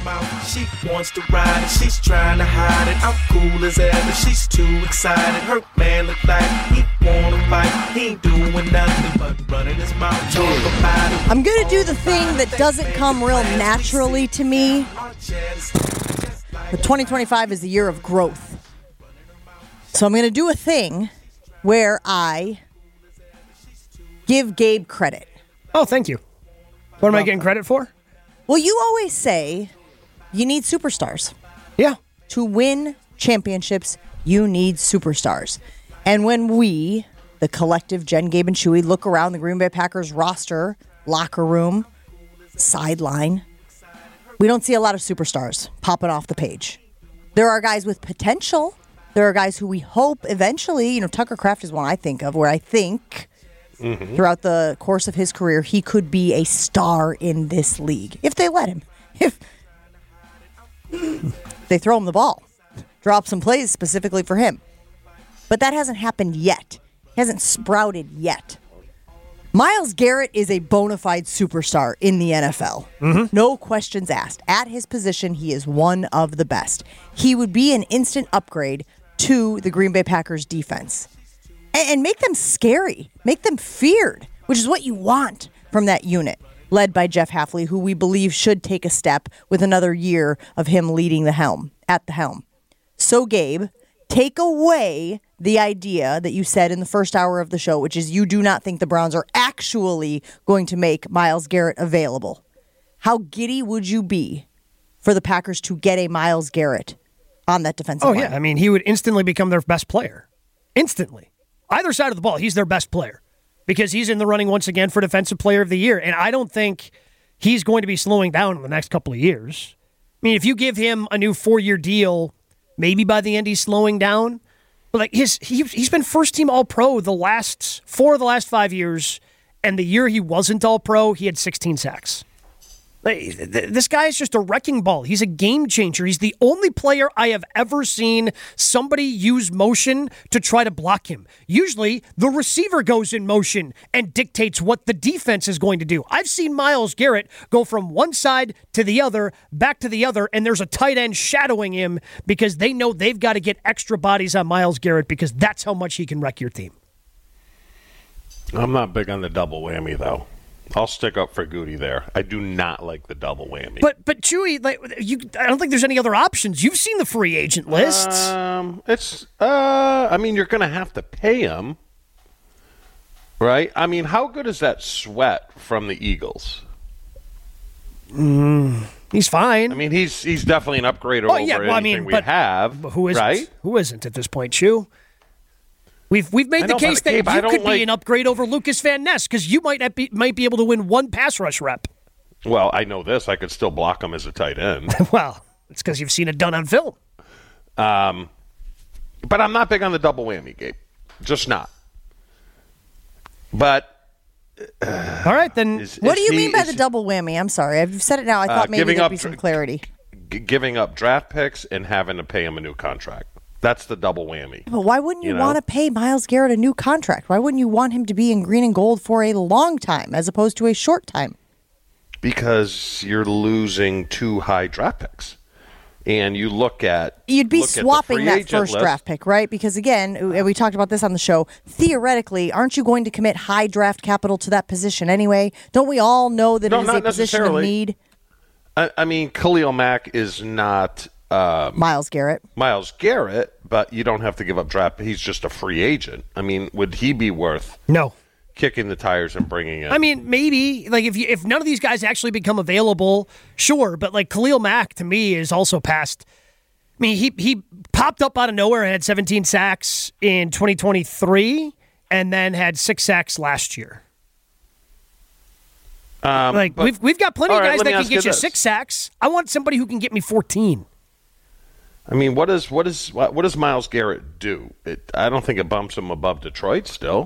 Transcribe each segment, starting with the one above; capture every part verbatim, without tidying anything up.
She wants to ride and she's trying to hide it. I'm cool as ever, she's too excited. Her man look like he wanna fight. He ain't doing nothing but running his mouth, talk about it. I'm gonna do the thing that doesn't come real naturally to me. But twenty twenty-five is the year of growth. So I'm gonna do a thing where I give Gabe credit. Oh, thank you. What am I getting credit for? Well, you always say you need superstars. Yeah. To win championships, you need superstars. And when we, the collective Jen, Gabe, and Chewy, look around the Green Bay Packers roster, locker room, sideline, we don't see a lot of superstars popping off the page. There are guys with potential. There are guys who we hope eventually, you know, Tucker Kraft is one I think of, where I think mm-hmm. throughout the course of his career, he could be a star in this league. If they let him. If they throw him the ball. Drop some plays specifically for him. But that hasn't happened yet. He hasn't sprouted yet. Myles Garrett is a bona fide superstar in the N F L. Mm-hmm. No questions asked. At his position, he is one of the best. He would be an instant upgrade to the Green Bay Packers defense. And, and make them scary. Make them feared, which is what you want from that unit, led by Jeff Hafley, who we believe should take a step with another year of him leading the helm, at the helm. So, Gabe, take away the idea that you said in the first hour of the show, which is you do not think the Browns are actually going to make Myles Garrett available. How giddy would you be for the Packers to get a Myles Garrett on that defensive oh, line? Oh, yeah. I mean, he would instantly become their best player. Instantly. Either side of the ball, he's their best player because he's in the running once again for Defensive Player of the Year. And I don't think he's going to be slowing down in the next couple of years. I mean, if you give him a new four-year deal, maybe by the end he's slowing down. But like his, he, he's been first-team All-Pro the last four of the last five years, and the year he wasn't All-Pro, he had sixteen sacks. Like, this guy is just a wrecking ball. He's a game changer. He's the only player I have ever seen somebody use motion to try to block him. Usually, the receiver goes in motion and dictates what the defense is going to do. I've seen Myles Garrett go from one side to the other, back to the other, and there's a tight end shadowing him because they know they've got to get extra bodies on Myles Garrett because that's how much he can wreck your team. I'm not big on the double whammy, though. I'll stick up for Goody there. I do not like the double whammy. But but Chewy, like you, I don't think there's any other options. You've seen the free agent lists. Um, it's. Uh, I mean, you're going to have to pay him, right? I mean, how good is that Sweat from the Eagles? Mm, he's fine. I mean, he's he's definitely an upgrade oh, over yeah, well, anything I mean, we but have. Who isn't? Right? Who isn't at this point, Chew? We've we've made the know, case that Gabe, you could like... be an upgrade over Lucas Van Ness because you might not be might be able to win one pass rush rep. Well, I know this. I could still block him as a tight end. Well, it's because you've seen it done on film. Um, but I'm not big on the double whammy, Gabe. Just not. But uh, all right, then. Is, what is do you he, mean by the double whammy? I'm sorry, I've said it now. I thought uh, maybe there'd be some clarity. G- giving up draft picks and having to pay him a new contract. That's the double whammy. But why wouldn't you, you know? want to pay Myles Garrett a new contract? Why wouldn't you want him to be in green and gold for a long time as opposed to a short time? Because you're losing two high draft picks. And you look at... You'd be look swapping that first list. draft pick, right? Because, again, we talked about this on the show. Theoretically, aren't you going to commit high draft capital to that position anyway? Don't we all know that no, it is a position of need? I, I mean, Khalil Mack is not... Um, Myles Garrett. Myles Garrett, but you don't have to give up draft. He's just a free agent. I mean, would he be worth no kicking the tires and bringing in? I mean, maybe like if you, if none of these guys actually become available, sure. But like Khalil Mack to me is also past. I mean, he he popped up out of nowhere and had seventeen sacks in twenty twenty-three, and then had six sacks last year. Um, like but, we've we've got plenty of guys right, that can get you, you six sacks. I want somebody who can get me fourteen. I mean, what does what is what, what does Myles Garrett do? It, I don't think it bumps him above Detroit still.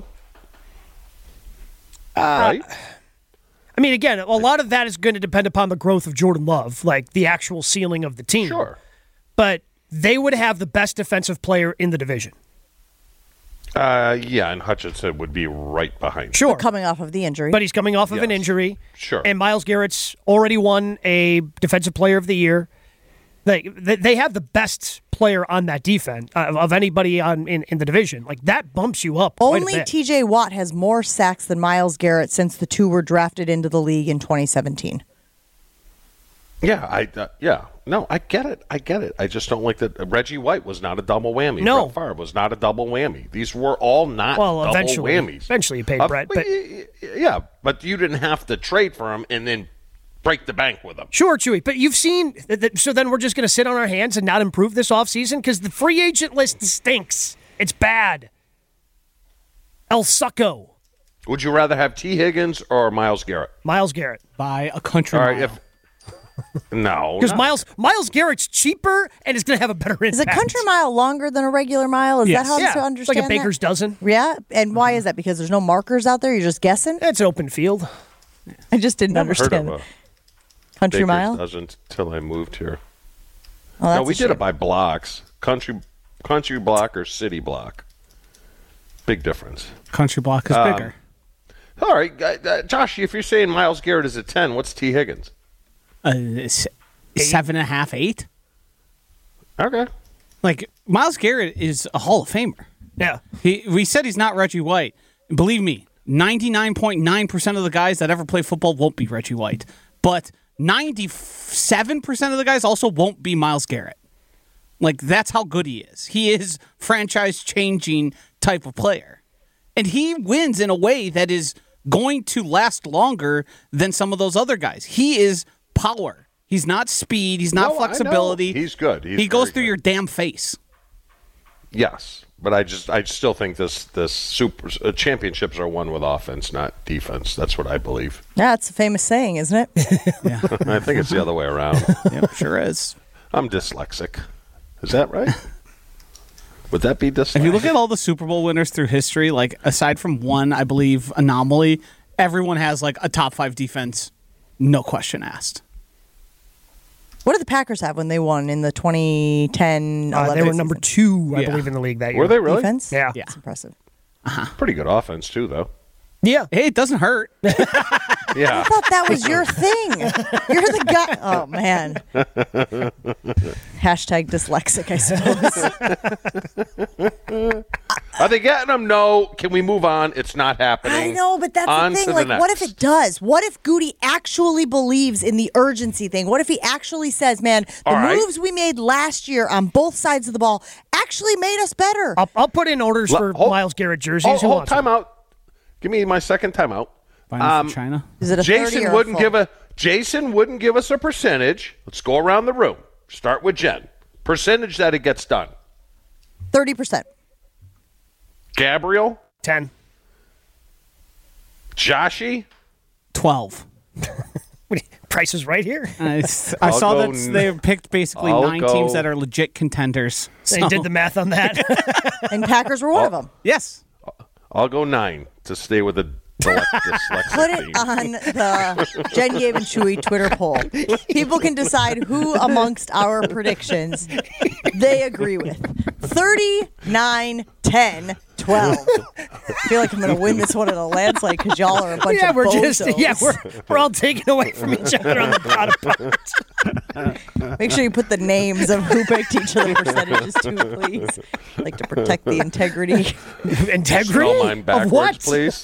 Uh, right? I mean, again, a lot of that is going to depend upon the growth of Jordan Love, like the actual ceiling of the team. Sure. But they would have the best defensive player in the division. Uh, yeah, and Hutchinson would be right behind. Sure. Coming off of the injury. But he's coming off of Yes. an injury. Sure. And Myles Garrett's already won a Defensive Player of the Year. They they have the best player on that defense uh, of anybody on in, in the division. Like, that bumps you up quite a Only bit. T J Watt has more sacks than Myles Garrett since the two were drafted into the league in twenty seventeen. Yeah, I uh, yeah. No, I get it. I get it. I just don't like that. Reggie White was not a double whammy. No. Brett Favre was not a double whammy. These were all not Well, double eventually- whammies. eventually you paid Uh, Brett, but but- y- y- yeah, but you didn't have to trade for him and then break the bank with him. Sure, Chewy, but you've seen that, that- so then we're just going to sit on our hands and not improve this offseason because the free agent list stinks. It's bad. El Succo. Would you rather have T. Higgins or Myles Garrett? Myles Garrett. By a country All right, mile. if no, Because no. Myles Myles Garrett's cheaper and is going to have a better impact. Is a country mile longer than a regular mile? Is Yes. that how Yeah, to it's understand like a baker's that? dozen. Yeah, and why is that? Because there's no markers out there? You're just guessing? It's an open field. I just didn't Never heard understand. of that. a Country Baker's mile? doesn't until I moved here. Oh, that's no, we a did shame. it by blocks. Country, country block or city block. Big difference. Country block is Um, bigger. All right, uh, uh, Josh, if you're saying Myles Garrett is a ten, what's T. Higgins? Uh, s- seven and a half, eight. Okay. Like, Myles Garrett is a Hall of Famer. Yeah. He, we said he's not Reggie White. Believe me, ninety-nine point nine percent of the guys that ever play football won't be Reggie White. But ninety-seven percent of the guys also won't be Myles Garrett. Like, that's how good he is. He is franchise-changing type of player. And he wins in a way that is going to last longer than some of those other guys. He is power. He's not speed. He's not No, I know. flexibility. He's good. He's he goes very through good. your damn face. Yes, but I just I still think this this super uh, championships are won with offense, not defense. That's what I believe. Yeah, it's a famous saying, isn't it? I think it's the other way around. Yep, sure is. I'm dyslexic. Is that right? Would that be dyslexic? If you look at all the Super Bowl winners through history, like aside from one, I believe, anomaly, everyone has like a top five defense, no question asked. What did the Packers have when they won in the twenty ten Uh, eleven they were number two, I Yeah. believe, in the league that year. Were they really? defense? Yeah. Yeah. That's impressive. Pretty good offense too, though. Yeah. Hey, it doesn't hurt. Yeah. I thought that was your thing. You're the guy. Oh, man. Hashtag dyslexic, I suppose. Are they getting them? No. Can we move on? It's not happening. I know, but that's On the to thing. the Like, what if next. it does? What if Goody actually believes in the urgency thing? What if he actually says, man, the All right. moves we made last year on both sides of the ball actually made us better? I'll, I'll put in orders Le- for hold- Myles Garrett jerseys. Hold, Who hold wants them? time out. Give me my second timeout. Buying it Um, from China. Is it a thirty Jason or wouldn't a full? give a Jason wouldn't give us a percentage. Let's go around the room. Start with Jen. Percentage that it gets done. thirty percent. Gabriel, ten. Joshy, twelve. What, Price is right here. I, s- I I'll saw go that n- they picked basically I'll nine go- teams that are legit contenders. They So- did the math on that. And Packers were one of them. Yes. I'll go nine to stay with the dyle- dyslexic Put it theme. on the Jen Gabe and Chewy Twitter poll. People can decide who amongst our predictions they agree with. thirty-nine, ten, twelve. I feel like I'm going to win this one in a landslide because y'all are a bunch yeah, of we're bozos. just yeah, we're we're all taking away from each other on the bottom part. Make sure you put the names of who picked each of the percentages too, please. I like to protect the integrity. Integrity Spell mine of backwards, what? please.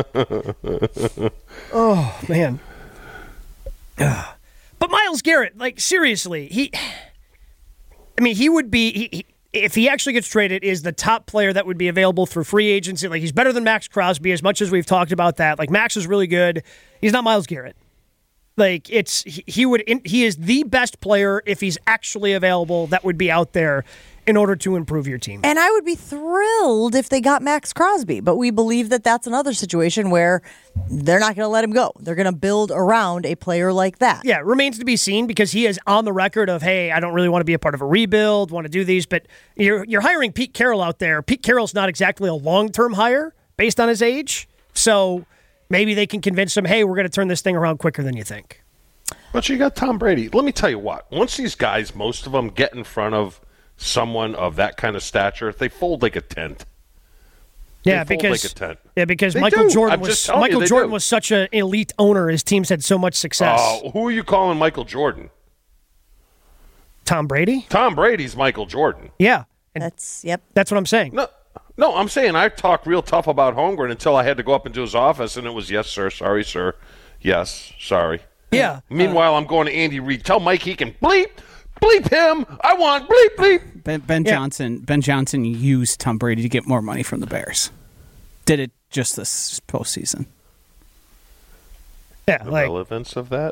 Oh man. Ugh. But Myles Garrett, like seriously, he. I mean, he would be he, he, if he actually gets traded, is the top player that would be available through free agency. Like he's better than Max Crosby, as much as we've talked about that. Like Max is really good. He's not Myles Garrett. Like it's he, he would he is the best player if he's actually available that would be out there in order to improve your team. And I would be thrilled if they got Max Crosby, but we believe that that's another situation where they're not going to let him go. They're going to build around a player like that. Yeah, it remains to be seen because he is on the record of, hey, I don't really want to be a part of a rebuild, want to do these, but you're you're hiring Pete Carroll out there. Pete Carroll's not exactly a long-term hire based on his age, so maybe they can convince him, hey, we're going to turn this thing around quicker than you think. But you got Tom Brady. Let me tell you what. Once these guys, most of them, get in front of someone of that kind of stature, they fold like a tent. Yeah, They fold because like a tent. yeah, because They Michael do. Jordan I'm was just telling you, Michael they Jordan do. was such an elite owner. His teams had so much success. Oh, who are you calling Michael Jordan? Tom Brady? Tom Brady's Michael Jordan. Yeah, and That's yep. that's what I'm saying. No, no, I'm saying I talked real tough about Holmgren until I had to go up into his office, and it was yes, sir, sorry, sir, yes, sorry. Yeah. Meanwhile, I'm going to Andy Reid. Tell Mike he can bleep, bleep him. I want bleep, bleep. Ben, ben Yeah. Johnson. Ben Johnson used Tom Brady to get more money from the Bears. Did it just this postseason. Yeah, The like relevance of that,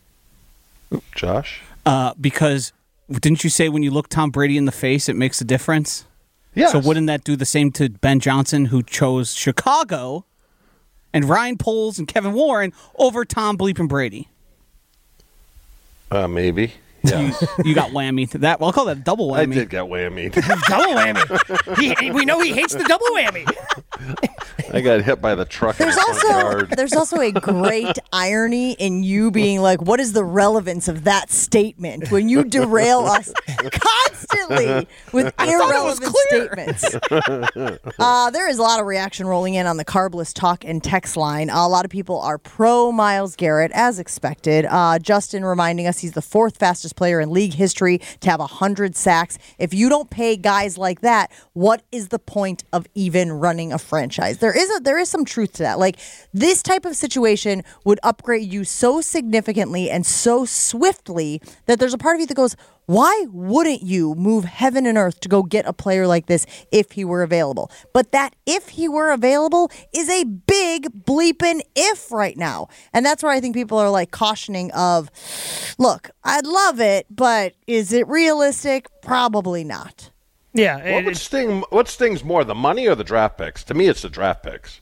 Josh? Uh, because didn't you say when you look Tom Brady in the face, it makes a difference? Yes. So wouldn't that do the same to Ben Johnson, who chose Chicago, and Ryan Poles and Kevin Warren over Tom Bleeping Brady? Uh, maybe. Yeah. You got whammy. That well, I'll call that a double I whammy. did get whammy. double whammy. He, we know he hates the double whammy. I got hit by the truck in There's the front also yard. there's also a great irony in you being like, what is the relevance of that statement when you derail us constantly with irrelevant statements? Uh, there is a lot of reaction rolling in on the Carbless talk and text line. Uh, a lot of people are pro Myles Garrett, as expected. Uh, Justin reminding us he's the fourth fastest player in league history to have one hundred sacks. If you don't pay guys like that, what is the point of even running a franchise? There is a, there is some truth to that. Like, this type of situation would upgrade you so significantly and so swiftly that there's a part of you that goes, why wouldn't you move heaven and earth to go get a player like this if he were available? But that if he were available is a big bleeping if right now. And that's where I think people are like cautioning of, look, I'd love it, but is it realistic? Probably not. Yeah, What it- would it- sting? What stings more, the money or the draft picks? To me, it's the draft picks.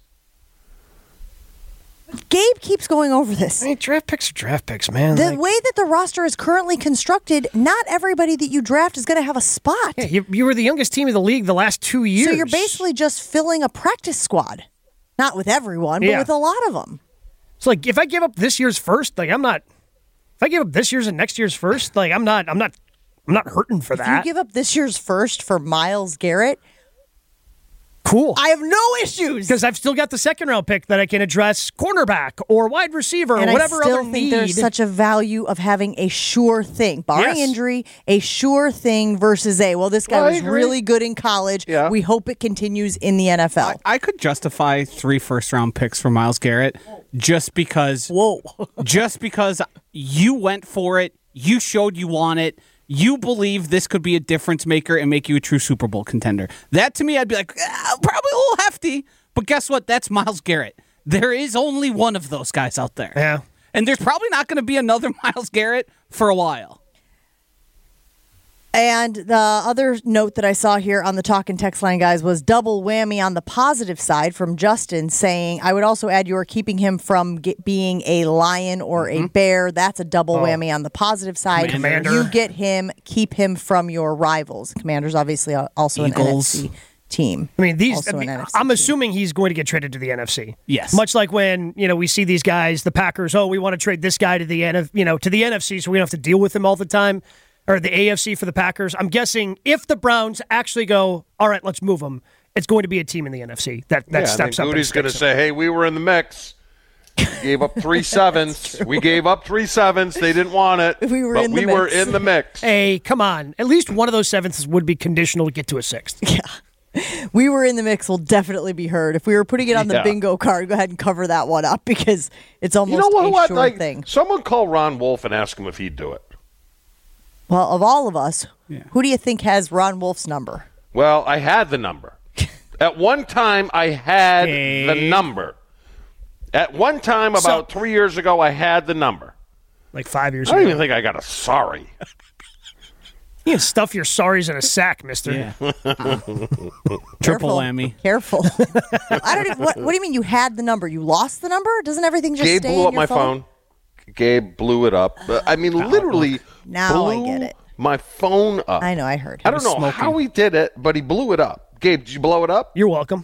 Gabe keeps going over this. I mean, draft picks are draft picks, man. The Like, way that the roster is currently constructed, not everybody that you draft is going to have a spot. yeah, you, you were the youngest team in the league the last two years. So you're basically just filling a practice squad. Not with everyone, but Yeah. with a lot of them. It's like if I give up this year's first, like I'm not. If I give up this year's and next year's first, like I'm not. I'm not. I'm not hurting for If you that. give up this year's first for Myles Garrett, cool. I have no issues. Because I've still got the second round pick that I can address cornerback or wide receiver And or whatever I still other think need. there's such a value of having a sure thing, barring Yes. injury, a sure thing versus a, well, this guy Well, I was agree. really good in college. Yeah. We hope it continues in the N F L. I could justify three first round picks for Myles Garrett just because Whoa. just because you went for it, you showed you want it, you believe this could be a difference maker and make you a true Super Bowl contender. That to me, I'd be like, ah, probably a little hefty, but guess what? That's Myles Garrett. There is only one of those guys out there. Yeah. And there's probably not going to be another Myles Garrett for a while. And the other note that I saw here on the talk and text line, guys, was double whammy on the positive side from Justin saying, I would also add you are keeping him from get, being a lion or a bear. That's a double whammy on the positive side. Commander. You get him, keep him from your rivals. Commander's obviously also Eagles. an N F C team. I mean, these. Also I an mean, N F C I'm team. assuming he's going to get traded to the N F C. Yes. Much like when you know we see these guys, the Packers. Oh, we want to trade this guy to the N F, you know, to the N F C, so we don't have to deal with him all the time, or the A F C for the Packers. I'm guessing if the Browns actually go, all right, let's move him, it's going to be a team in the N F C that that Yeah, steps I up. think and Goody's going to steps up. say, hey, we were in the mix. Gave up three sevens. We gave up three sevens. They didn't want it. We were but in the we were mix. in the mix. Hey, come on! At least one of those sevenths would be conditional to get to a sixth. We were in the mix will definitely be heard. If we were putting it on the Yeah. bingo card, go ahead and cover that one up because it's almost You know what? a what? sure Like, thing. someone call Ron Wolf and ask him if he'd do it. Well, of all of us, Yeah. who do you think has Ron Wolf's number? Well, I had the number. At one time, I had Hey. the number. At one time, about So- three years ago, I had the number. Like five years I don't ago. even think I got a sorry. You can stuff your sorries in a sack, mister. Yeah. Careful. Triple whammy. Careful. I don't even, what, what do you mean you had the number? You lost the number? Doesn't everything just Gabe stay blew in up your my phone. Gabe blew it up. Uh, I mean, literally Now I blew get it. my phone up. I know, I heard. I don't know smoking. how he did it, but he blew it up. Gabe, did you blow it up? You're welcome.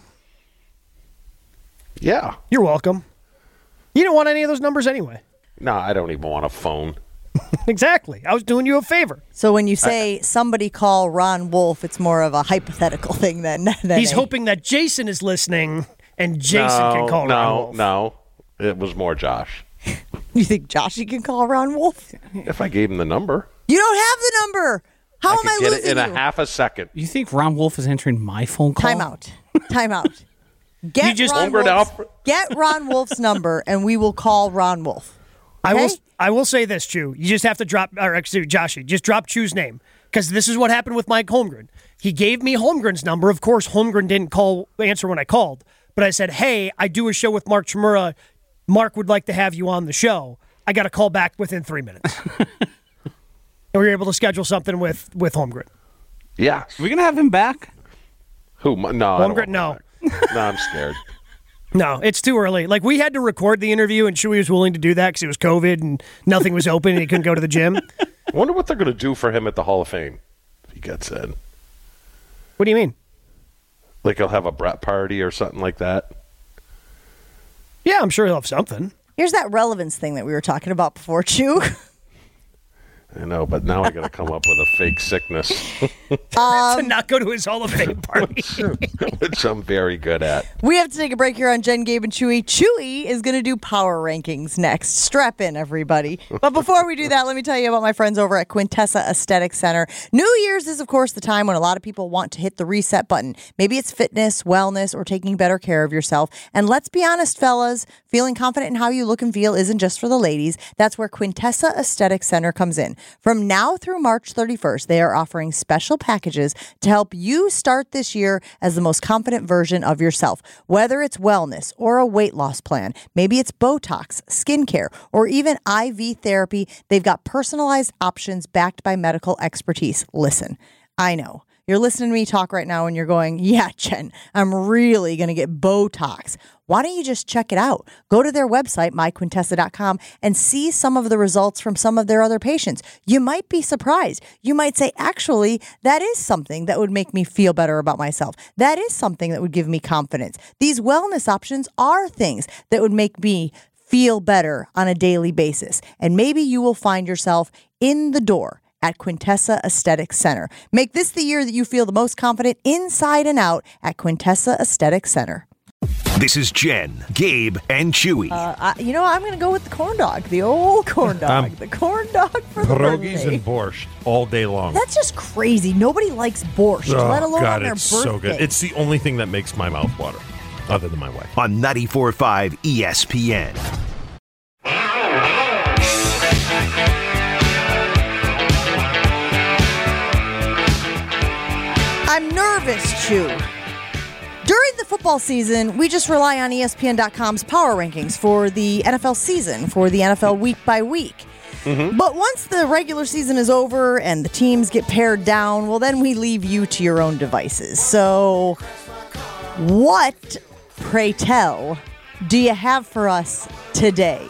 Yeah. You're welcome. You don't want any of those numbers anyway. No, I don't even want a phone. Exactly. I was doing you a favor. So when you say somebody call Ron Wolf, it's more of a hypothetical thing than, than He's a- hoping that Jason is listening and Jason no, can call no, Ron Wolf. No, it was more Josh. You think Joshy can call Ron Wolf? If I gave him the number, You don't have the number. How I am could I get losing it in you? a half a second. You think Ron Wolf is answering my phone call? Time out. Time out. Get You just- Ron Holmgren Wolf's, Alfred- get Ron Wolf's number, and we will call Ron Wolf. I will. Okay? I will say this, Chew. You just have to drop, or excuse me, Joshy, just drop Chew's name because this is what happened with Mike Holmgren. He gave me Holmgren's number. Of course, Holmgren didn't call answer when I called, but I said, "Hey, I do a show with Mark Chmura. Mark would like to have you on the show." I got a call back within three minutes, and we were able to schedule something with with Holmgren. Yeah. Are we going to have him back? Who? No. I don't Holmgren, want no. that. No, I'm scared. No, it's too early. Like, we had to record the interview, and Chewy was willing to do that because it was COVID and nothing was open and he couldn't go to the gym. I wonder what they're going to do for him at the Hall of Fame if he gets in. What do you mean? Like he'll have a Brett party or something like that. Yeah, I'm sure he'll have something. Here's that relevance thing that we were talking about before, Chew. I know, but now I got to come up with a fake sickness, to not go to his Hall of Fame party. which I'm very good at. We have to take a break here on Jen, Gabe, and Chewy. Chewy is going to do power rankings next. Strap in, everybody. But before we do that, let me tell you about my friends over at Quintessa Aesthetic Center. New Year's is, of course, the time when a lot of people want to hit the reset button. Maybe it's fitness, wellness, or taking better care of yourself. And let's be honest, fellas, feeling confident in how you look and feel isn't just for the ladies. That's where Quintessa Aesthetic Center comes in. From now through March thirty-first, they are offering special packages to help you start this year as the most confident version of yourself. Whether it's wellness or a weight loss plan, maybe it's Botox, skincare, or even I V therapy, they've got personalized options backed by medical expertise. Listen, I know. You're listening to me talk right now and you're going, yeah, Jen, I'm really going to get Botox. Why don't you just check it out? Go to their website, my quintessa dot com, and see some of the results from some of their other patients. You might be surprised. You might say, actually, that is something that would make me feel better about myself. That is something that would give me confidence. These wellness options are things that would make me feel better on a daily basis. And maybe you will find yourself in the door at Quintessa Aesthetic Center. Make this the year that you feel the most confident inside and out at Quintessa Aesthetic Center. This is Jen, Gabe, and Chewy. Uh, I, you know, I'm going to go with the corn dog, the old corn dog, Um, the corn dog for the Pierogies birthday. and borscht all day long. That's just crazy. Nobody likes borscht, oh, let alone God, on their it's birthday. so good. It's the only thing that makes my mouth water, other than my wife. On ninety-four point five E S P N. I'm nervous, Chew. During the football season, we just rely on E S P N dot com's power rankings for the N F L season, for the N F L week by week. Mm-hmm. But once the regular season is over and the teams get pared down, well, then we leave you to your own devices. So, what, pray tell, do you have for us today?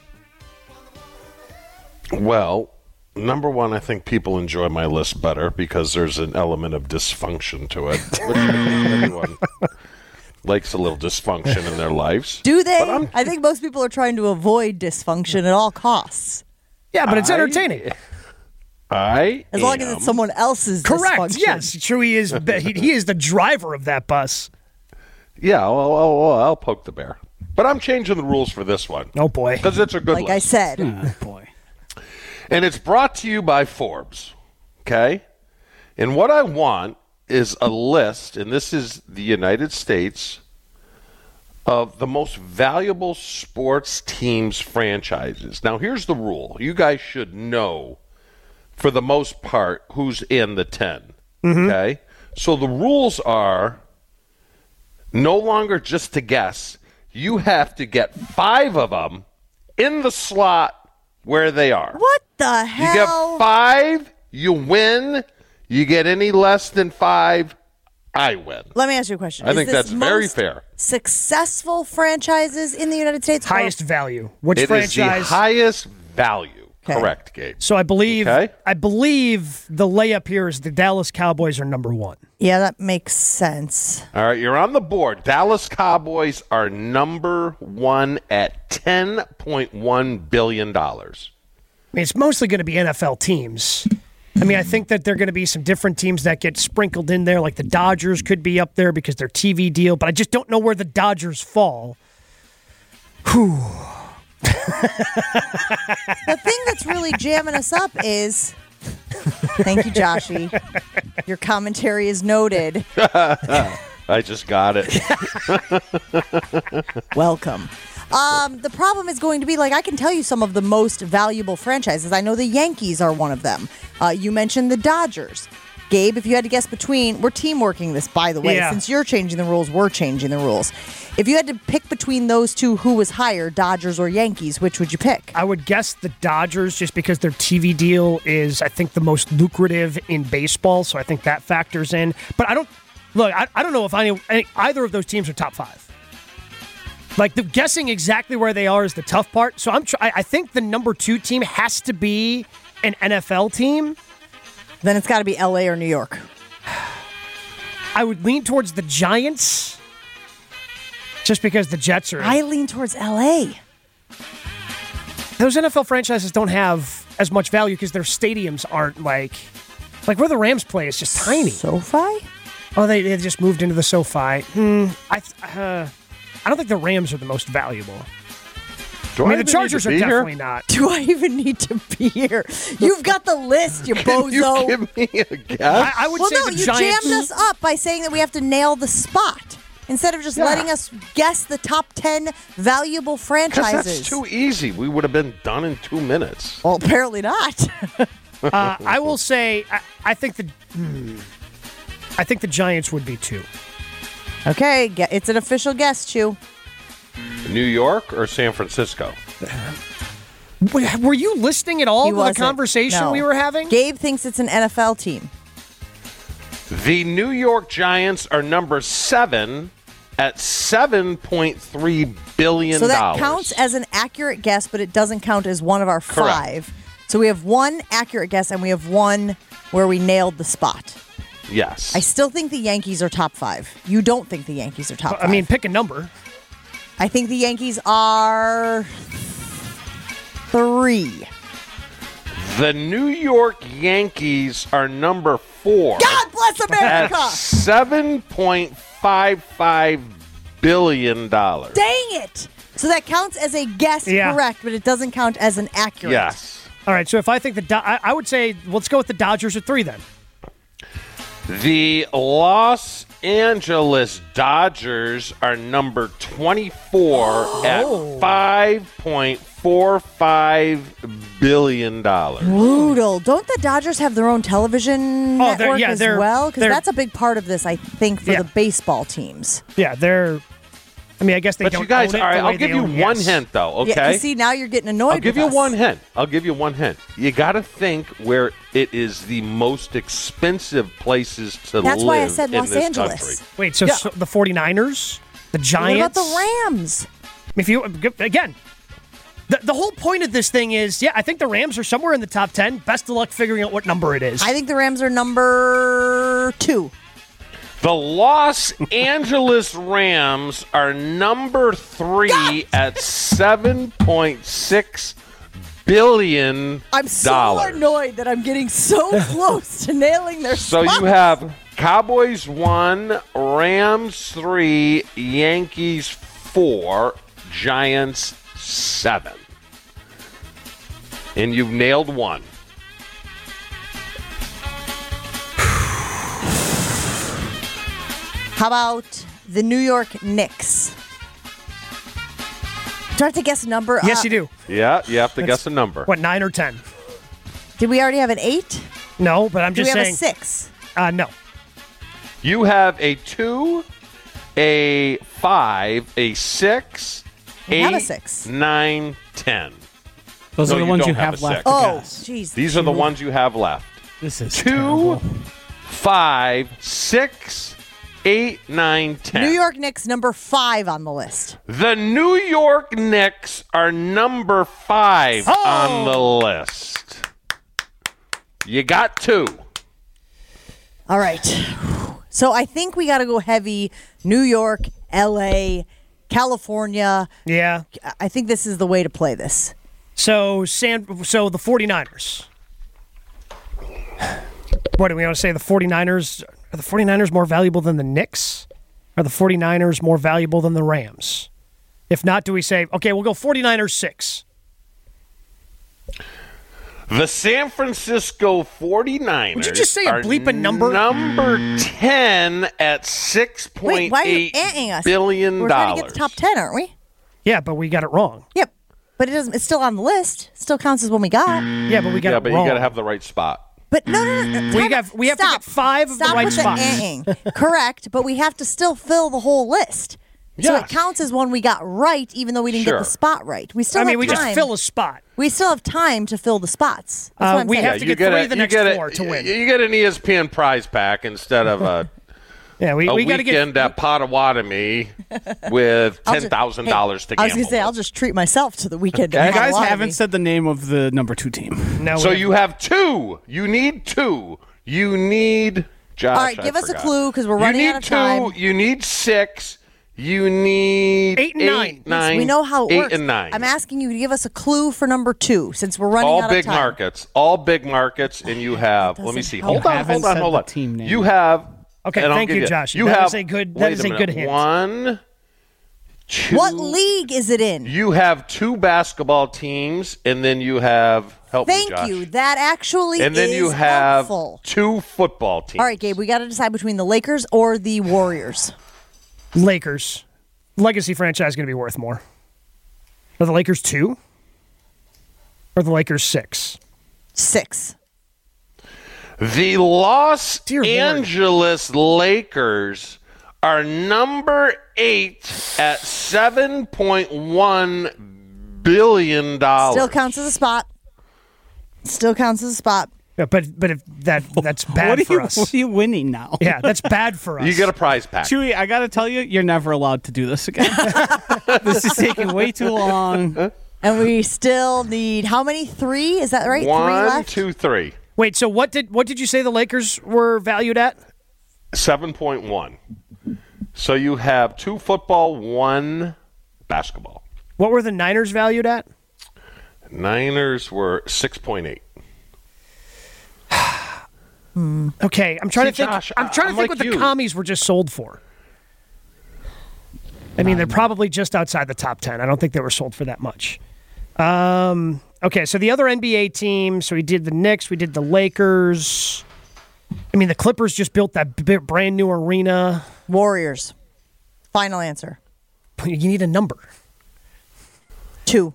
Well, number one, I think people enjoy my list better because there's an element of dysfunction to it. Which everyone likes a little dysfunction in their lives. Do they? But I'm- I think most people are trying to avoid dysfunction at all costs. Yeah, but it's I- entertaining. I As long as am- it's someone else's Correct. dysfunction. Yes, true. He is. He, he is the driver of that bus. Yeah, well, well, well, I'll poke the bear. But I'm changing the rules for this one. Oh boy. Because it's a good Like I list. said. Oh, boy. And it's brought to you by Forbes. Okay? And what I want is a list, and this is the United States, of the most valuable sports teams franchises. Now, here's the rule. You guys should know, for the most part, who's in the ten. Okay? So the rules are no longer just to guess. You have to get five of them in the slot where they are. What the You hell? get five, you win. You get any less than five, I win. Let me ask you a question. I Is think this that's very most fair. Successful franchises in the United States? or- Highest value. Which It is the franchise? highest value. Okay. Correct, Gabe. so I believe. Okay. I believe the layup here is the Dallas Cowboys are number one. Yeah, that makes sense. All right, you're on the board. Dallas Cowboys are number one at ten point one billion dollars. mean, it's mostly going to be N F L teams. I mean, I think that there are going to be some different teams that get sprinkled in there, like the Dodgers could be up there because they're T V deal, but I just don't know where the Dodgers fall. Whew. The thing that's really jamming us up is, thank you, Joshy. Your commentary is noted. I just got it. Welcome. Um, the problem is going to be, like, I can tell you some of the most valuable franchises. I know the Yankees are one of them. Uh, you mentioned the Dodgers. Gabe, if you had to guess between, we're team working this, by the way. Yeah. Since you're changing the rules, we're changing the rules. If you had to pick between those two, who was higher, Dodgers or Yankees, which would you pick? I would guess the Dodgers just because their T V deal is, I think, the most lucrative in baseball, so I think that factors in. But I don't, look, I, I don't know if any, any either of those teams are top five. Like, the guessing exactly where they are is the tough part. So I'm. Tr- I think the number two team has to be an N F L team. Then it's got to be L A or New York. I would lean towards the Giants, just because the Jets are. I lean towards L A. Those N F L franchises don't have as much value because their stadiums aren't like, like where the Rams play is just tiny. SoFi? Oh, they, they just moved into the SoFi. Hmm. I. Uh, I don't think the Rams are the most valuable. Do I mean, even the Chargers need are to be definitely here? not. Do I even need to be here? You've got the list, you Can you bozo. give me a guess? I, I would Well, say no, the you Giants. jammed us up by saying that we have to nail the spot instead of just Yeah. letting us guess the top ten valuable Because franchises. that's too easy. We would have been done in two minutes. Well, apparently not. Uh, I will say, I, I think the, hmm, I think the Giants would be two. Okay, ge- it's an official guess, Chew. New York or San Francisco? W- Were you listening at all He to wasn't. the conversation No. we were having? Gabe thinks it's an N F L team. The New York Giants are number seven at seven point three billion dollars. So that counts as an accurate guess, but it doesn't count as one of our Correct. five. So we have one accurate guess, and we have one where we nailed the spot. Yes. I still think the Yankees are top five. You don't think the Yankees are top I five. mean, pick a number. I think the Yankees are three. The New York Yankees are number four God bless at America! seven point five five billion dollars. Dang it! So that counts as a guess, Yeah. correct, but it doesn't count as an accurate. Yes. All right, so if I think the, Do- I, I would say let's go with the Dodgers at three then. The Los Angeles Dodgers are number twenty-four at five point four five billion dollars. Brutal. Don't the Dodgers have their own television Oh, they're- network yeah, as they're- well? Because they're- that's a big part of this, I think, for Yeah. the baseball teams. Yeah, they're. I mean, I guess they But don't. you guys, own it all right, the way I'll give they you own one Yes. hint, though, Yeah, okay? 'cause see, now you're getting annoyed I'll give with you us. one hint. I'll give you one hint. You got to think where it is the most expensive places to That's live why I said in Los this Angeles. country. Wait, so, Yeah. so the 49ers, the What Giants. about the Rams? If you again, the, the whole point of this thing is, yeah, I think the Rams are somewhere in the top ten. Best of luck figuring out what number it is. I think the Rams are number two. The Los Angeles Rams are number three at seven point six billion dollars. I'm so annoyed that I'm getting so close to nailing their So spots. you have Cowboys one, Rams three, Yankees four, Giants seven. And you've nailed one. How about the New York Knicks? Do I have to guess a number? yes, Uh, you do. Yeah, you have to That's- guess a number. What, nine or ten? Did we already have an eight? No, but I'm Do just we have saying. a six? Uh, no. You have a two, a five, a six, We eight, have a six. nine, ten. Those No, are the you ones don't you have have a left six. to Oh, guess. jeez. These are the ones you have left. This is Two, terrible. five, six, eight, nine, ten. New York Knicks number five on the list. The New York Knicks are number five Oh! on the list. You got two. All right. So I think we got to go heavy. New York, L A, California. Yeah. I think this is the way to play this. So, San, so the 49ers. What do we want to say? The 49ers, are the 49ers more valuable than the Knicks? Are the 49ers more valuable than the Rams? If not, do we say, okay, we'll go 49ers six? The San Francisco 49ers Would you just say a are bleeping number? number ten at six Wait, point why are you eight anting us? billion We're trying to get the top ten, aren't we? Yeah, but we got it wrong. Yep. But it doesn't. It's still on the list. Still counts as one we got. Yeah, but we got Yeah, it but wrong. you got to have the right spot. But no, no, no. no. We Time got- out. we have to Stop. get five of the Stop right with spots. The eh-ing. Correct, but we have to still fill the whole list. So Yes. it counts as one we got right, even though we didn't Sure. get the spot right. We still I mean, have we time. just fill a spot. We still have time to fill the spots. That's Uh, what I'm we saying. have to you get three a- of the you next get a- four to win. You get an E S P N prize pack instead of a, Yeah, we, a we got to weekend get. at Potawatomi with I'll ten just- thousand hey, dollars to I was gamble. going to say, I'll just treat myself to the weekend. You at guys Potawatomi. haven't said the name of the number two team. No, So we- you have two. You need two. You need Josh. All right, I give us a forgot. clue, 'cause we're running you need out of two, time. You need six. You need Eight and nine. nine. We know how it eight works. and nine. I'm asking you to give us a clue for number two, since we're running all out big of time. markets. All big markets, and you have. Let me doesn't see. help. Hold You on. haven't Hold on. said Hold the on. team name. You have. Okay, and I'll thank give you, Josh. You That have is a good- that wait is a minute. good hint. One. Two, What league is it in? You have two basketball teams, and then you have. Help Thank me, Josh. you. That actually And then is you have helpful. two football teams. All right, Gabe, we got to decide between the Lakers or the Warriors. Lakers. Legacy franchise going to be worth more. Are the Lakers two? Or the Lakers six? Six. The Los Dear Lord. Angeles Lakers are number eight at seven point one billion dollars. Still counts as a spot. Still counts as a spot. Yeah, but but if that that's bad What are, for you, us. what are you winning now? Yeah, that's bad for us. You get a prize pack. Chewy, I got to tell you, you're never allowed to do this again. This is taking way too long. And we still need how many? Three? Is that right? Three One, left? two, three. Wait, so what did what did you say the Lakers were valued at? seven point one. So you have two football, one basketball. What were the Niners valued at? Niners were six point eight. Okay, I'm trying See, to think. Josh, I'm trying to I'm think like what the you. commies were just sold for. I mean, they're probably just outside the top ten. I don't think they were sold for that much. Um, okay, so the other N B A teams. So we did the Knicks. We did the Lakers. I mean, the Clippers just built that b- brand new arena. Warriors. Final answer. You need a number. Two.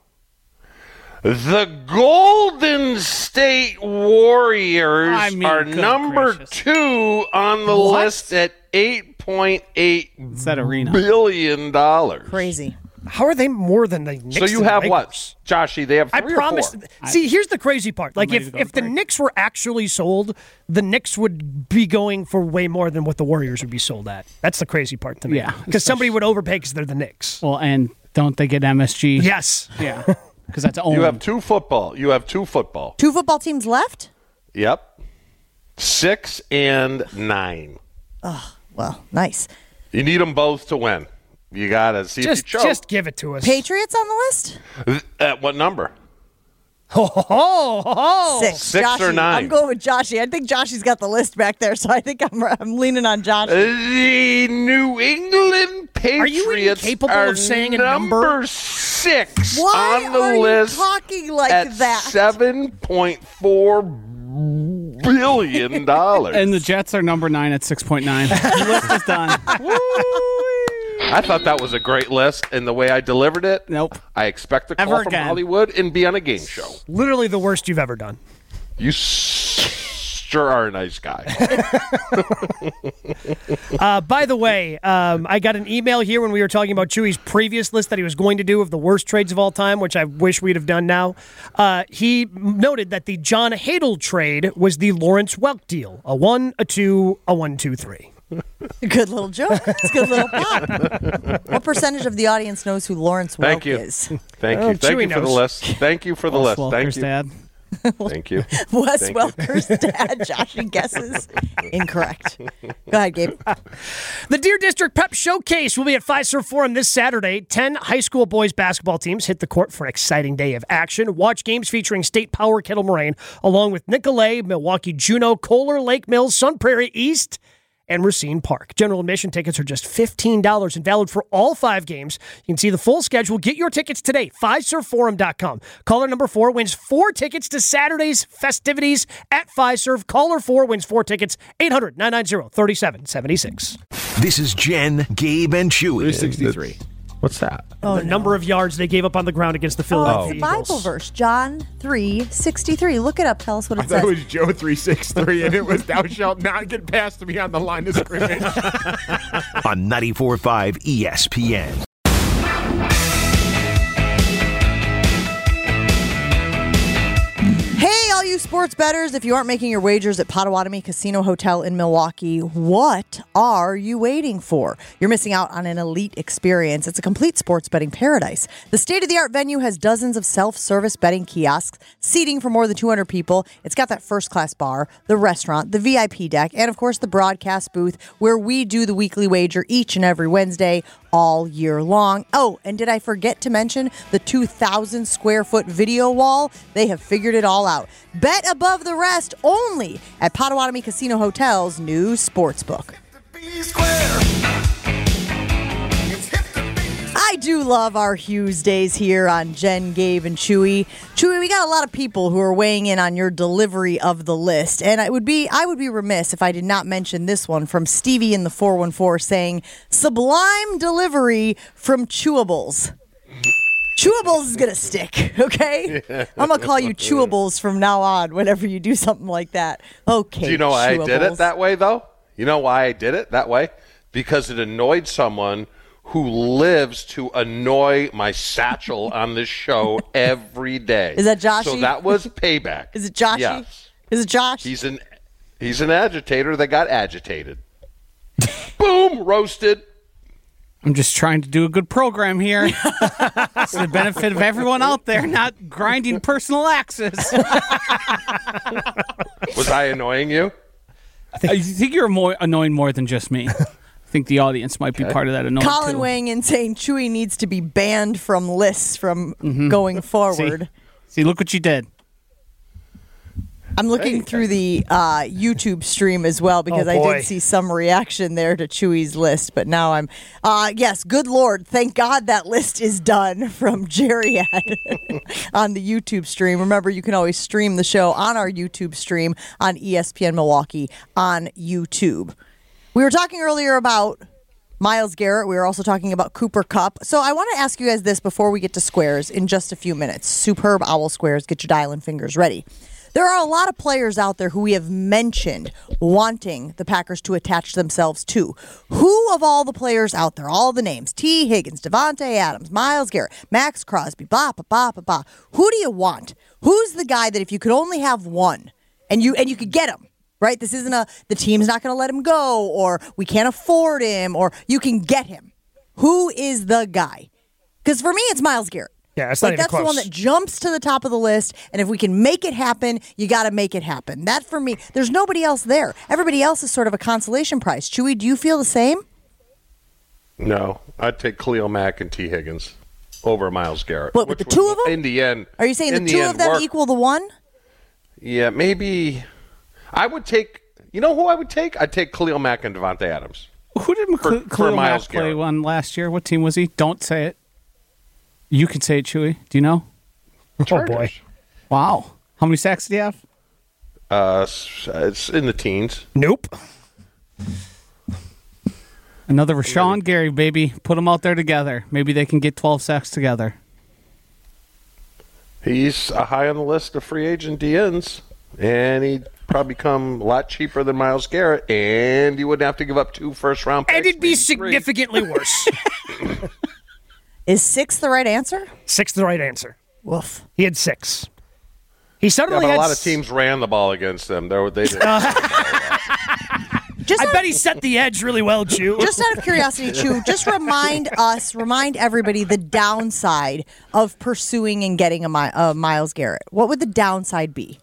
The Golden State Warriors I mean, are good number gracious. two on the What? list at eight point eight It's that arena. billion dollars. Crazy. How are they more than the Knicks? So you and the have what, Lakers? Joshy? They have I three promise. or four. See, here's the crazy part. Like, ready if, to go if to the break. Knicks were actually sold, the Knicks would be going for way more than what the Warriors would be sold at. That's the crazy part to me. Yeah, Because somebody would overpay because they're the Knicks. Well, and don't they get M S G? Yes. Yeah. Because that's owned. You have two football. You have two football. Two football teams left? Yep. Six and nine. Well, nice. You need them both to win. You got to see Just, if you choke. just give it to us. Patriots on the list? At what number? Ho, ho, ho, ho, ho. Six. Six or Joshy. nine? I'm going with Joshy. I think Joshy's got the list back there, so I think I'm I'm leaning on Joshy. The New England Patriots Are you even capable are of saying a number? number six Why on the are list you talking like at that? seven point four billion dollars. And the Jets are number nine at six point nine. The list is done. I thought that was a great list, and the way I delivered it, Nope. I expect a call Ever from again. Hollywood and be on a game show. Literally the worst you've ever done. You sure are a nice guy. Uh, by the way, um, I got an email here when we were talking about Chewy's previous list that he was going to do of the worst trades of all time, which I wish we'd have done now. Uh, he noted that the John Hadl trade was the Lawrence Welk deal. A one, a two, a one, two, three. Good little joke. It's a good little pop. What percentage of the audience knows who Lawrence Thank Welk you. is? Thank Oh, you. Thank Chewy you for the knows. list. Thank you for the Wes list. Thank Welker's you. dad. Thank you. Wes Thank Welker's dad, Joshy guesses. Incorrect. Go ahead, Gabe. The Deer District Pep Showcase will be at Fiserv Forum this Saturday. Ten high school boys basketball teams hit the court for an exciting day of action. Watch games featuring State Power Kettle Moraine, along with Nicolet, Milwaukee Juno, Kohler, Lake Mills, Sun Prairie East, and Racine Park. General admission tickets are just fifteen dollars and valid for all five games. You can see the full schedule. Get your tickets today. Fiserv Forum dot com. Caller number four wins four tickets to Saturday's festivities at Fiserv. Caller four wins four tickets. eight hundred, nine nine zero, three seven seven six. This is Jen, Gabe, and Chewy. three sixty-three. What's that? Oh, the no. number of yards they gave up on the ground against the Oh, Philadelphia it's a Bible Eagles. verse, John three sixty-three. Look it up. Tell us what it I says. thought it was Joe three sixty-three, and it was thou shalt not get past me on the line of scrimmage. On ninety-four point five E S P N. Hey, all you sports bettors, if you aren't making your wagers at Potawatomi Casino Hotel in Milwaukee, what are you waiting for? You're missing out on an elite experience. It's a complete sports betting paradise. The state-of-the-art venue has dozens of self-service betting kiosks, seating for more than two hundred people. It's got that first-class bar, the restaurant, the V I P deck, and, of course, the broadcast booth where we do the weekly wager each and every Wednesday all year long. Oh, and did I forget to mention the two thousand square foot video wall? They have figured it all out. Bet above the rest only at Potawatomi Casino Hotel's new sportsbook. I do love our Hughes days here on Jen, Gabe, and Chewy. Chewy, we got a lot of people who are weighing in on your delivery of the list, and I would be I would be remiss if I did not mention this one from Stevie in the four one four saying, "Sublime delivery from Chewables." Chewables is going to stick, okay? I'm going to call you Chewables from now on whenever you do something like that. Okay, Do you know why I did Chewables. it that way, though? You know why I did it that way? Because it annoyed someone who lives to annoy my satchel on this show every day. Is that Joshy? So that was payback. Is it Joshy? Yes. Is it Josh? He's an he's an agitator that got agitated. Boom, roasted. I'm just trying to do a good program here. It's the benefit of everyone out there, not grinding personal axes. Was I annoying you? I think, I think you're more annoying more than just me. I think the audience might be part of that annoying Colin too. weighing in saying Chewy needs to be banned from lists from Mm-hmm. going forward. See, look what you did. I'm looking through the uh, YouTube stream as well because Oh, I boy. did see some reaction there to Chewy's list, but now I'm, uh, yes, good Lord, thank God that list is done from Jerry on the YouTube stream. Remember, you can always stream the show on our YouTube stream on E S P N Milwaukee on YouTube. We were talking earlier about Myles Garrett. We were also talking about Cooper Kupp. So I want to ask you guys this before we get to squares in just a few minutes. Superb owl squares. Get your dialing fingers ready. There are a lot of players out there who we have mentioned wanting the Packers to attach themselves to. Who of all the players out there, all the names, T. Higgins, Devontae Adams, Myles Garrett, Max Crosby, blah, blah, blah, blah, blah. Who do you want? Who's the guy that if you could only have one and you and you could get him, right? This isn't a, the team's not going to let him go or we can't afford him or you can get him. Who is the guy? Because for me, it's Myles Garrett. Yeah, it's not like even that's close. the one that jumps to the top of the list, and if we can make it happen, you got to make it happen. That for me, there's nobody else there. Everybody else is sort of a consolation prize. Chewy, do you feel the same? No, I'd take Khalil Mack and T. Higgins over Myles Garrett. What, with which the two would, of them? In the end. Are you saying in the two end of them work. equal the one? Yeah, maybe. I would take, you know who I would take? I'd take Khalil Mack and Devontae Adams. Who did For- Khalil for Myles Mack play Garrett. on last year? What team was he? Don't say it. You can say it, Chewy. Do you know? Oh, boy. Wow. How many sacks did he have? Uh, s- it's in the teens. Nope. Another Rashawn Gary, baby. Put them out there together. Maybe they can get twelve sacks together. He's uh, high on the list of free agent D Ns, and he'd probably come a lot cheaper than Myles Garrett, and you wouldn't have to give up two first-round picks. And it'd be maybe three. significantly worse. Is six the right answer? Six the right answer. Woof. He had six. He Yeah, suddenly but a had lot of s- teams ran the ball against them. They, were- they did. just I out bet of- he set the edge really well, Chew. Just out of curiosity, Chew, just remind us, remind everybody the downside of pursuing and getting a, Mi- a Myles Garrett. What would the downside be?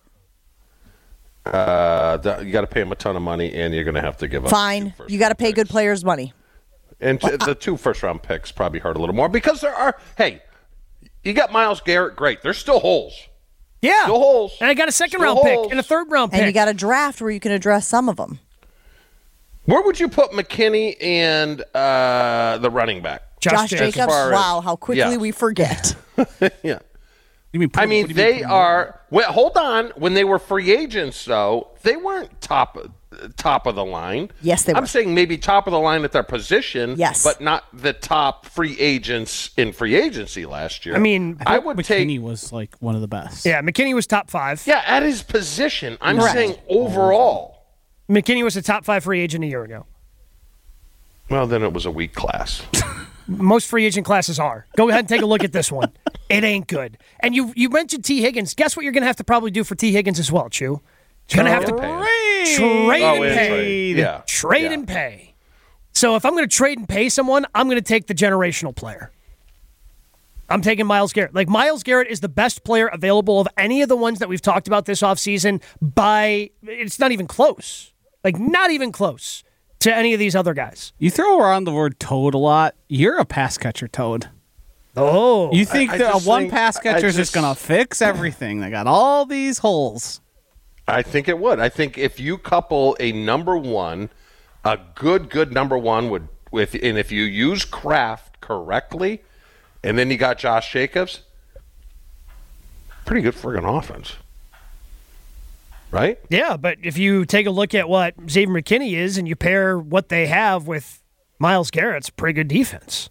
Uh, the, you got to pay him a ton of money, and you're going to have to give up. Fine. two first You got to round pay good picks. players money. And t- the two first round picks probably hurt a little more because there are. Hey, you got Myles Garrett, great. There's still holes. Yeah. Still holes. And I got a second Still round holes. pick and a third round pick. And you got a draft where you can address some of them. Where would you put McKinney and uh, the running back? Josh, Jacobs. Jacobs. far as- Wow, how quickly yeah. we forget. Yeah. You mean? I what mean, do you they put him are. Well, hold on. When they were free agents, though, they weren't top top of the line. Yes, they were. I'm saying maybe top of the line at their position. Yes. but not the top free agents in free agency last year. I mean, I would McKinney take. was like one of the best. Yeah, McKinney was top five. Yeah, at his position. I'm Correct. saying overall. McKinney was a top five free agent a year ago. Well, then it was a weak class. Most free agent classes are. Go ahead and take a look at this one. It ain't good. And you you mentioned T. Higgins. Guess what you're going to have to probably do for T. Higgins as well, Chew? You're going to have to Trade. trade Oh, and yeah, pay. trade. Yeah. Trade Yeah. and pay. So if I'm going to trade and pay someone, I'm going to take the generational player. I'm taking Myles Garrett. Like, Myles Garrett is the best player available of any of the ones that we've talked about this offseason by, it's not even close. Like, not even close to any of these other guys. You throw around the word toad a lot. You're a pass catcher toad. Oh. You think I that just one think- pass I catcher is just just- going to fix everything? They got all these holes. I think it would. I think if you couple a number one, a good, good number one would with, and if you use Kraft correctly, and then you got Josh Jacobs, pretty good friggin' offense, right? Yeah, but if you take a look at what Xavier McKinney is and you pair what they have with Myles Garrett, it's a pretty good defense.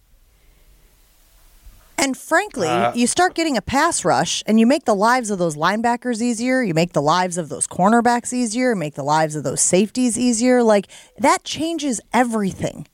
And frankly, Uh, you start getting a pass rush and you make the lives of those linebackers easier. You make the lives of those cornerbacks easier. You make the lives of those safeties easier. Like, that changes everything.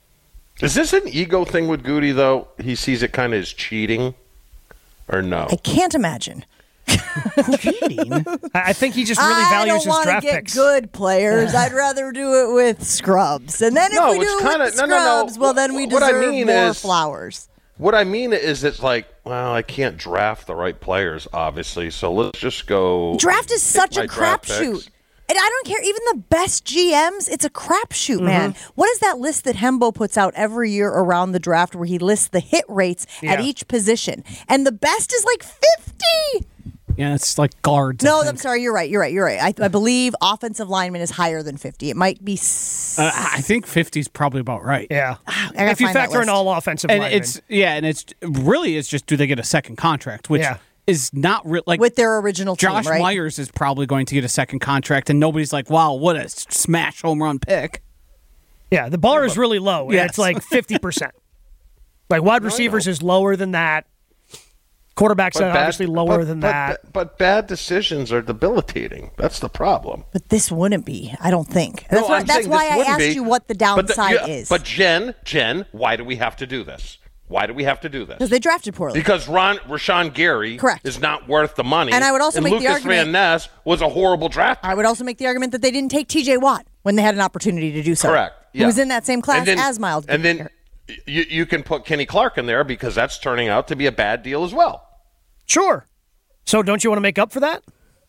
Is this an ego thing with Goody though? He sees it kind of as cheating, or no? I can't imagine. Cheating? I I think he just really I values don't his want to draft get picks. good players. I'd rather do it with scrubs. And then if No, we do it's it kinda- with the no, no, no. scrubs, well, then we What I deserve mean more is- flowers. What I mean is, it's like, well, I can't draft the right players, obviously. So let's just go. Draft is pick such my a draft crapshoot. picks. And I don't care. Even the best G Ms, it's a crapshoot, man. Mm-hmm. What is that list that Hembo puts out every year around the draft where he lists the hit rates at Yeah. each position? And the best is like fifty. Yeah, it's like guards. I No, think. I'm sorry. You're right. You're right. You're right. I, I believe offensive lineman is higher than fifty. It might be. S- Uh, I think fifty is probably about right. Yeah. gotta If you find that factor in list. all offensive And linemen. it's yeah, and it's really it's just do they get a second contract, which Yeah. is not real. Like with their original team, Josh right? Myers is probably going to get a second contract, and nobody's like, "Wow, what a smash home run pick!" Yeah, the bar is really low. and Yes. It's like fifty percent. Like wide receivers is lower than that. Quarterbacks But are bad- obviously lower but- than but- that. But bad decisions are debilitating. That's the problem. But this wouldn't be. I don't think. That's No, why, I'm that's saying why this I wouldn't asked be. you what the But the- downside yeah, is. But Jen, Jen, why do we have to do this? Why do we have to do this? Because they drafted poorly. Because Ron Rashawn Gary Correct. is not worth the money. And I would also and make the Lucas argument- Van Ness was a horrible draft. I would also make the argument that they didn't take T J Watt when they had an opportunity to do so. Correct. Who Yeah. was in that same class And then- as Miles. And then you, you can put Kenny Clark in there because that's turning out to be a bad deal as well. Sure. So don't you want to make up for that?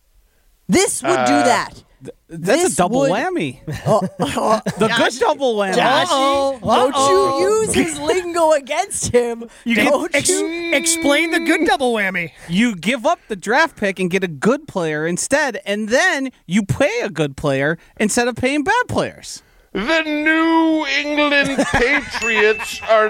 this would Uh, do that. That's This a double would- whammy. the good double whammy. Uh-oh. Don't you use his lingo against him. You Don't ex- you? explain the good double whammy. You give up the draft pick and get a good player instead, and then you pay a good player instead of paying bad players. The New England Patriots are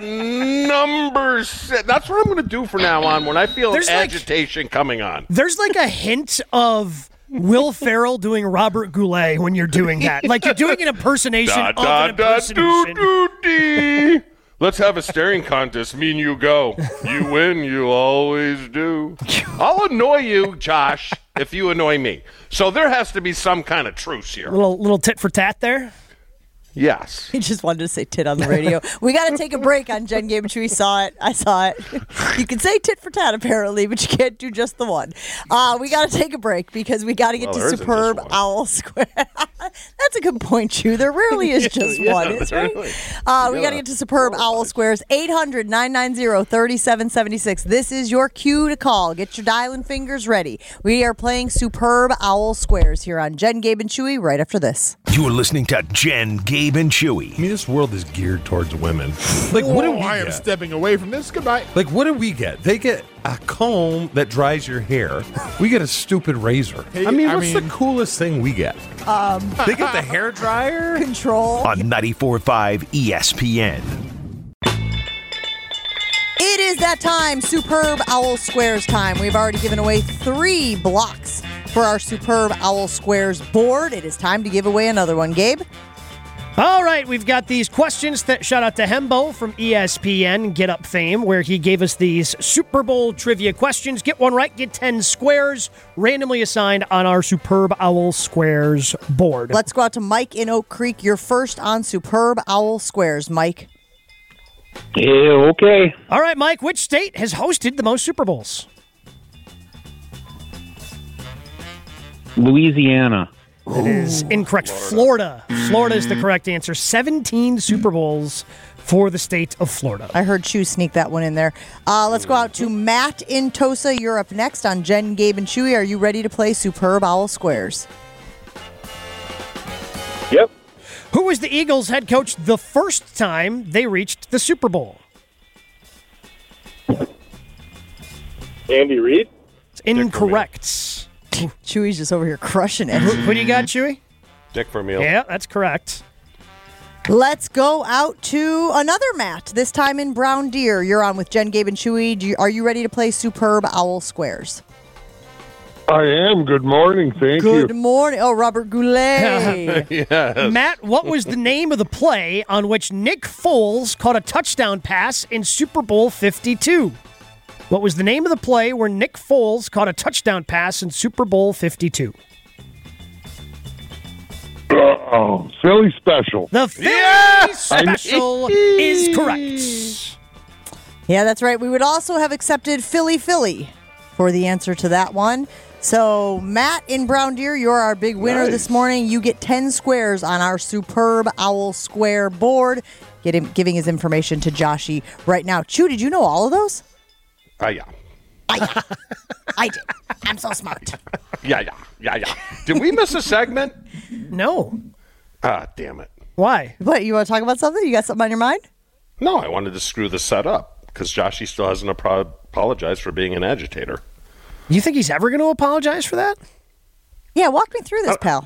number six. That's what I'm going to do from now on when I feel There's like- agitation coming on. There's like a hint of Will Ferrell doing Robert Goulet when you're doing that. Like you're doing an impersonation Da, of da, an da, impersonation. doo, doo, dee. Let's have a staring contest. Me and you go. You win. You always do. I'll annoy you, Josh, if you annoy me. So there has to be some kind of truce here. Little little tit for tat there. Yes. He just wanted to say tit on the radio. We got to take a break on Jen Game. We saw it. I saw it. You can say tit for tat, apparently, but you can't do just the one. Uh, we got to take a break because we got to get Well, to there isn't Superb just one. Owl Square. That's a good point, Chew. There rarely is just Yeah, one, is right? really. Uh, we Yeah. got to get to Superb Owl Squares. eight hundred, nine nine zero, three seven seven six. This is your cue to call. Get your dialing fingers ready. We are playing Superb Owl Squares here on Jen, Gabe, and Chewy right after this. You're listening to Jen, Gabe, and Chewy. I mean, this world is geared towards women. Like, what do Oh, we I am get? stepping away from this. Goodbye. Like, what do we get? They get a comb that dries your hair. We get a stupid razor. Hey, I mean, I what's mean- the coolest thing we get? Um, they get the hair dryer. Control. On ninety-four point five E S P N. It is that time, Superb Owl Squares time. We've already given away three blocks for our Superb Owl Squares board. It is time to give away another one, Gabe. All right, we've got these questions. That shout out to Hembo from E S P N Get Up fame, where he gave us these Super Bowl trivia questions. Get one right, get ten squares randomly assigned on our Superb Owl Squares board. Let's go out to Mike in Oak Creek. You're first on Superb Owl Squares, Mike. Yeah, okay. All right, Mike, which state has hosted the most Super Bowls? Louisiana. It is incorrect. Florida. Florida is the correct answer. seventeen Super Bowls for the state of Florida. I heard Chew sneak that one in there. Uh, let's go out to Matt in Tosa. You're up next on Jen, Gabe, and Chewy. Are you ready to play Superb Owl Squares? Yep. Who was the Eagles head coach the first time they reached the Super Bowl? Andy Reid. It's incorrect. Chewy's just over here crushing it. Who, who do you got, Chewy? Dick Vermeil. Yeah, that's correct. Let's go out to another Matt, this time in Brown Deer. You're on with Jen, Gabe, and Chewy. Do you, are you ready to play Superb Owl Squares? I am. Good morning. Thank Good morning. Oh, Robert Goulet. Yes. Matt, what was the name of the play on which Nick Foles caught a touchdown pass in Super Bowl fifty-two? What was the name of the play where Nick Foles caught a touchdown pass in Super Bowl fifty-two? Oh, Philly special. The Philly Yes! special is correct. Yeah, that's right. We would also have accepted Philly Philly for the answer to that one. So, Matt in Brown Deer, you're our big winner Nice. this morning. You get ten squares on our Superb Owl Square board. Get him giving his information to Joshy right now. Chew, did you know all of those? Ah, yeah. I, I did. I'm so smart. Yeah, yeah, yeah, yeah. Did we miss a segment? No. Ah, damn it. Why? What, you want to talk about something? You got something on your mind? No, I wanted to screw the set up because Joshy still hasn't apro- apologized for being an agitator. You think he's ever going to apologize for that? Yeah, walk me through this, pal.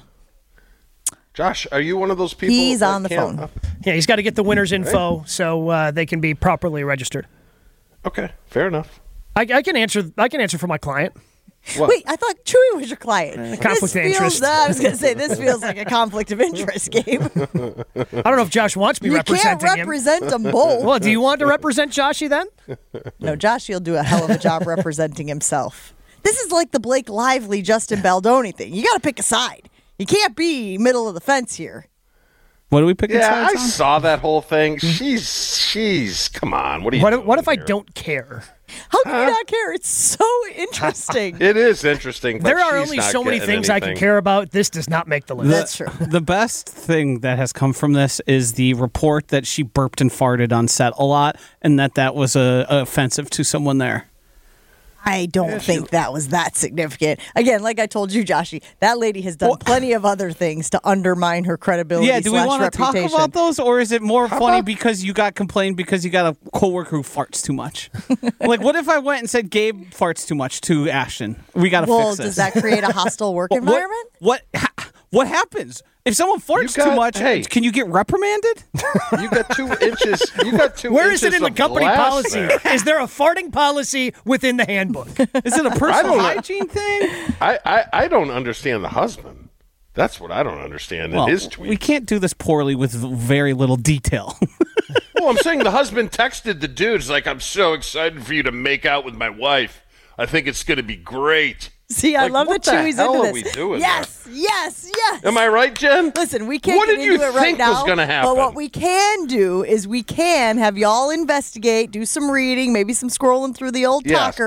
Josh, are you one of those people? He's that on the can't- phone. Yeah, he's got to get the winner's info so uh, they can be properly registered. Okay, fair enough. I, I can answer. I can answer for my client. What? Wait, I thought Chewy was your client. conflict this of feels, interest. uh, I was going to say, this feels like a conflict of interest, Gabe. I don't know if Josh wants me You can't representing him. represent them both. Well, do you want to represent Joshy then? No, Josh, he'll do a hell of a job representing himself. This is like the Blake Lively, Justin Baldoni thing. You got to pick a side. You can't be middle of the fence here. What do we pick? Yeah, I sides on? saw that whole thing. She's, she's, come on. What are you What, doing if- what if I here? don't care? How can you not care? It's so interesting. It is interesting, but There are she's only not so many getting things I can anything. care about. This does not make the list. That's true. The best thing that has come from this is the report that she burped and farted on set a lot, and that that was uh, offensive to someone there. I don't think that was that significant. Again, like I told you, Joshy, that lady has done Well- plenty of other things to undermine her credibility. Yeah, do we slash want to talk reputation. about those, or is it more funny about- because you got complained because you got a coworker who farts too much? Like, what if I went and said Gabe farts too much to Ashton? We got to Well, fix this. does that create a hostile work What- environment? What ha- what happens if someone farts You got- too much? hey. Can you get reprimanded? You got two inches. You got two Where inches is it in the of company glass policy? there. Is there a farting policy within the handbook? Is it a I personal don't know. hygiene thing? I, I, I don't understand the husband. That's what I don't understand in Well, his tweet. we can't do this poorly with very little detail. Well, I'm saying the husband texted the dude. He's like, I'm so excited for you to make out with my wife. I think it's going to be great. See, I Like, love what that the Chewy's hell into are this. we doing yes, yes, yes. Am I right, Jen? Listen, we can't What get did into you it right think now. was gonna happen? But what we can do is we can have y'all investigate, do some reading, maybe some scrolling through the old Yes. talker,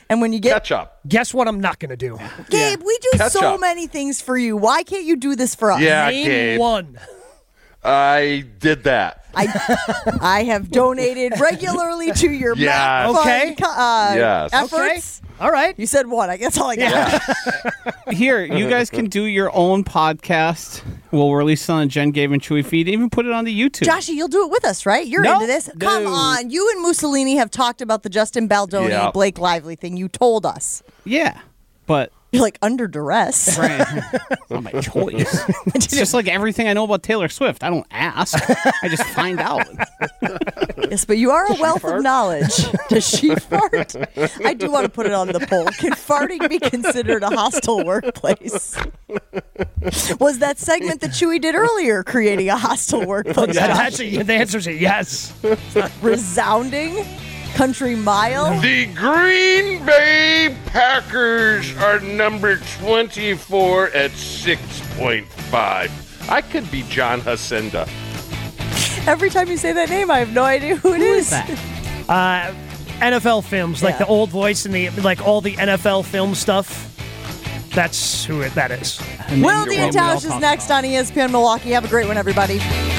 And when you get Catch up. Guess what I'm not going to do? Gabe, we do Catch so up. many things for you. Why can't you do this for us? Yeah, Name Gabe. one. I did that. I I have donated regularly to your Yes. Mac Fund Okay. co- uh, Yes. efforts. All right. You said one. I guess all I got. Yeah. Here, you guys can do your own podcast. We'll release it on the Jen, Gabe, and Chewy feed. Even put it on the YouTube. Joshy, you'll do it with us, right? You're No. into this. Come No. on. You and Mussolini have talked about the Justin Baldoni Yeah. and Blake Lively thing. You told us. Yeah, but You're like under duress. Brian, it's not my choice. It's just like everything I know about Taylor Swift. I don't ask. I just find out. Yes, but you are a wealth of knowledge. Does she fart? I do want to put it on the poll. Can farting be considered a hostile workplace? Was that segment that Chewy did earlier creating a hostile workplace? Yeah, that's a, the answer is a yes. Resounding? Country mile? The Green Bay Packers are number twenty-four at six point five. I could be John Hacienda. Every time you say that name, I have no idea who it Who is. is that? Uh, N F L films, like Yeah. the old voice and the like all the N F L film stuff. That's who it, that is. Will You're the welcome. Tausch is next on E S P N Milwaukee. Have a great one, everybody.